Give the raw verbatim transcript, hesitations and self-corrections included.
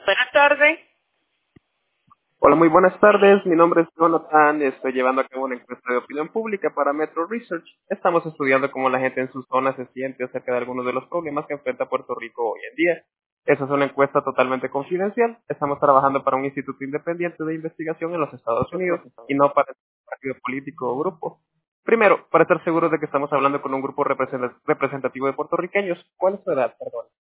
Buenas tardes. Hola, muy buenas tardes. Mi nombre es Jonathan. Estoy llevando a cabo una encuesta de opinión pública para Metro Research. Estamos estudiando cómo la gente en sus zonas se siente acerca de algunos de los problemas que enfrenta Puerto Rico hoy en día. Esa es una encuesta totalmente confidencial. Estamos trabajando para un instituto independiente de investigación en los Estados Unidos y no para un partido político o grupo. Primero, para estar seguros de que estamos hablando con un grupo representa- representativo de puertorriqueños, ¿cuál es su edad? Perdón.